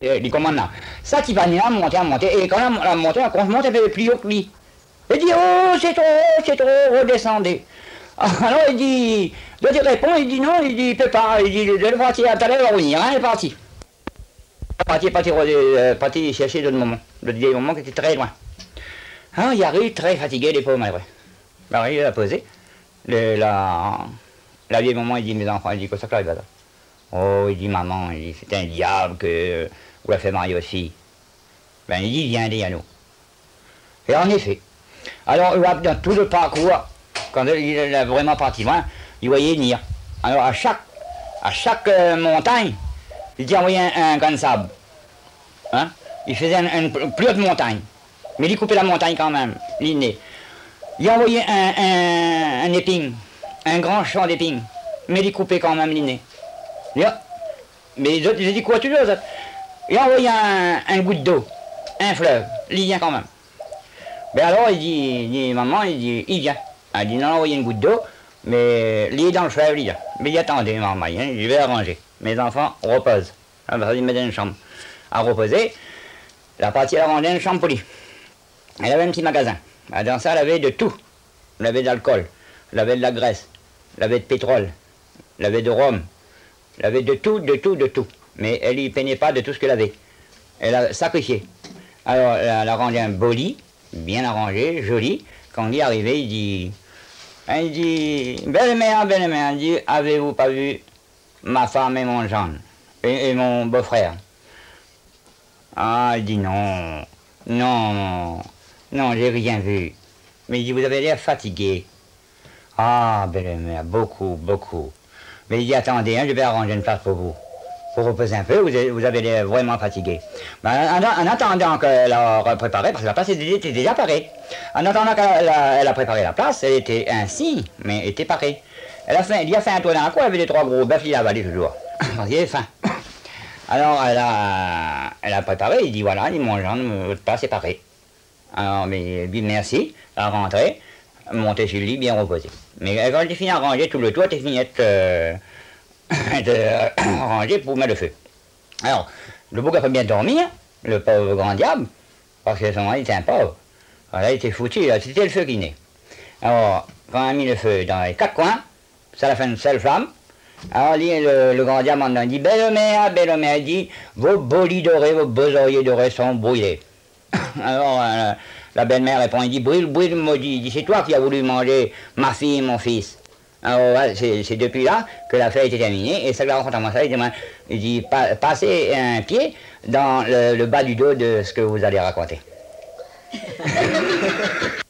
Les commandements. Ça qui va à monter, et quand la montée, quand je monte, elle fait plus haut que lui. Il dit, oh, c'est trop, redescendez. Alors il dit, l'autre il répond, il dit non, il dit, il peut pas, il dit, le parti, à tout à l'heure, il va revenir, hein, il est parti. Parti chercher d'autres moments, d'autres vieilles moments qui étaient très loin. Alors il arrive très fatigué, les pauvres malheureux. Il arrive à poser. La vieille maman, il dit, mes enfants, il dit, quoi ça que là, oh, il dit, maman, il dit, c'est un diable que vous l'avez fait marier aussi. Ben, il dit, viens, dis à nous. Et en effet, alors, dans tout le parcours, quand il est vraiment parti loin, il voyait venir. Alors, à chaque montagne, il envoyait un grain de sable. Hein? Il faisait une plus haute montagne. Mais il coupait la montagne quand même, l'inné. Il envoyait un épine, un grand champ d'épines. Mais il coupait quand même l'inné. Mais les autres, ils dit quoi tu veux, les autres? Il envoyait un goutte d'eau, un fleuve, il vient quand même. Mais alors il dit maman, il vient. Elle dit non, envoyez une goutte d'eau, mais il est dans le fleuve, il vient. Mais il attendez, maman, hein, je vais arranger. Mes enfants reposent. Alors il met dans une chambre à reposer. La partie elle a rangé une chambre pour lui. Elle avait un petit magasin. Dans ça, elle avait de tout. Elle avait de l'alcool, elle avait de la graisse, elle avait de pétrole, elle avait de rhum, elle avait de tout. Mais elle n'y peignait pas de tout ce qu'elle avait. Elle a sacrifié. Alors, elle a rendu un beau lit, bien arrangé, joli. Quand il est arrivé, il dit, belle-mère, il dit, avez-vous pas vu ma femme et mon gendre, et mon beau-frère? Ah, il dit, non, j'ai rien vu. Mais il dit, vous avez l'air fatigué. Ah, belle-mère, beaucoup. Mais il dit, attendez, hein, je vais arranger une place pour vous. Pour reposer un peu, vous avez l'air vraiment fatigué. Ben, en attendant qu'elle a préparé, parce que la place était déjà parée. En attendant qu'elle a préparé la place, elle était ainsi, mais elle était parée. Il a fait un tour dans la cour, elle avait des 3 gros bœufs, il a avalé toujours. Parce qu'il avait faim. Alors elle a préparé, il dit voilà, mon genre, votre place est parée. Alors, mais il dit merci, elle est rentrée, montée sur le lit, bien reposée. Mais quand j'ai fini à ranger tout le toit, j'ai fini de ranger pour mettre le feu. Alors, le bouc a fait bien dormir, le pauvre grand diable, parce que son mari était un pauvre. Alors là, il était foutu, c'était le feu qui naît. Alors, quand on a mis le feu dans les 4 coins, ça a fait une seule flamme. Alors, le grand diable en dit, belle-mère, il dit, vos beaux lits dorés, vos beaux oreillers dorés sont brûlés. Alors, la belle-mère répond, il dit, brûle, maudit. Il dit, c'est toi qui as voulu manger ma fille et mon fils. Alors, c'est depuis là que la fête était terminée, et ça lui raconte à moi ça, il dit, passez un pied dans le bas du dos de ce que vous allez raconter.